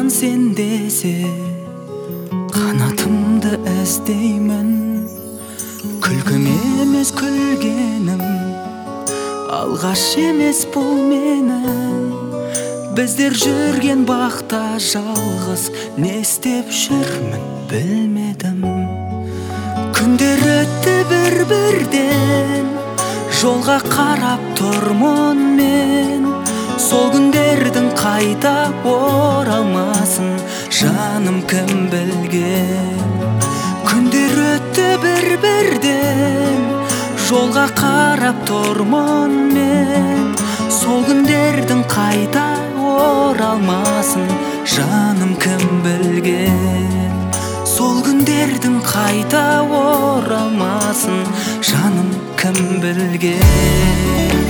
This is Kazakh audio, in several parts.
сен десе, қанатымды іздеймін. Күлкім емес күлгенім, алғаш емес бұл менің. Біздер жүрген бақта жалғыз, не істеп жүрмін білмедім. Күндер өтті бір-бірден, жолға қарап тұрмын мен. Сол күндердің қайта оралмасын жаным кім білген. Күндер өтті бір-бірден, жолға қарап тұрмын мен. Сол күндердің қайта оралмасын жаным кім білген. Сол күндердің қайта оралмасын жаным кім білген.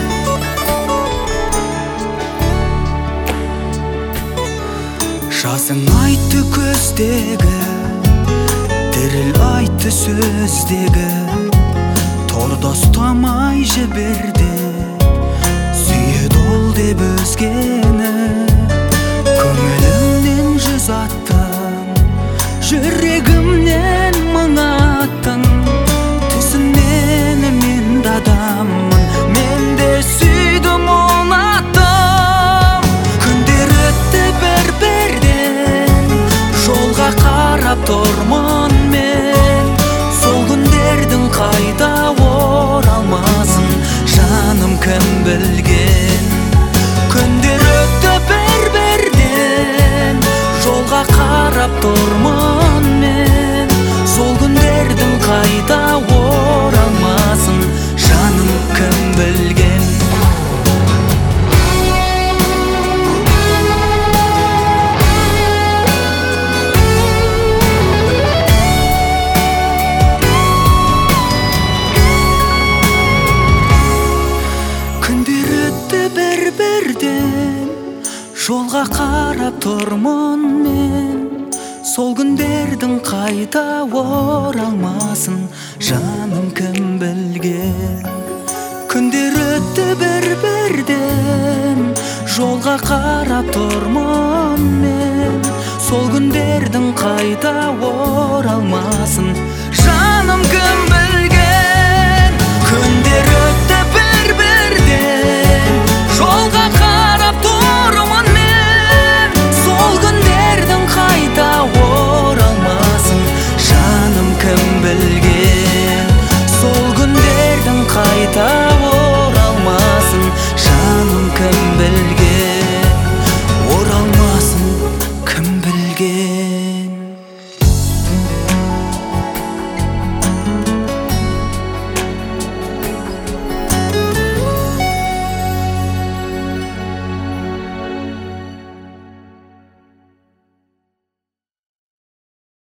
Жасың айтты көздегі, діріл айтты сөздегі. Торда ұстамай жіберді, сүйеді ол деп өзгені. Көңілімнен жүз аттың, жүрегімнен мың аттың. Түсінен мен де адаммын, мен де сүйдім ұнаттым. Күндер өтті бір-бірден, жолға қарап тұрмын мен. Сол күндердің қайта оралмасын жаным кім білген. Күндер өтті бір-бірден, жолға қарап тұрмын мен. Сол күндердің қайта оралмасын жаным кім білген. Күндер өтті бір-бірден, жолға қарап тұрмын мен. Сол күндердің қайта оралмасын жаным кім білген. Күндер өтті бір-бірден, жолға қарап тұрмын мен. Сол күндердің қайта оралмасын